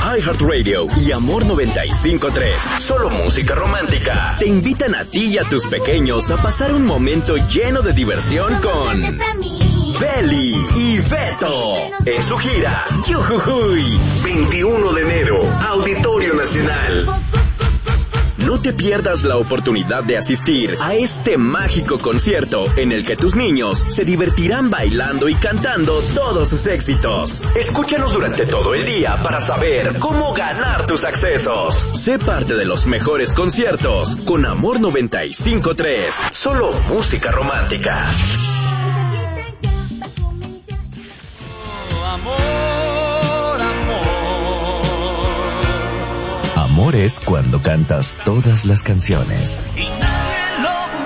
iHeartRadio y Amor 95.3, solo música romántica, te invitan a ti y a tus pequeños a pasar un momento lleno de diversión con Beli y Beto en su gira Yujujuy, 21 de enero, Auditorio Nacional. No te pierdas la oportunidad de asistir a este mágico concierto en el que tus niños se divertirán bailando y cantando todos sus éxitos. Escúchanos durante todo el día para saber cómo ganar tus accesos. Sé parte de los mejores conciertos con Amor 95.3, solo música romántica. Amor es cuando cantas todas las canciones.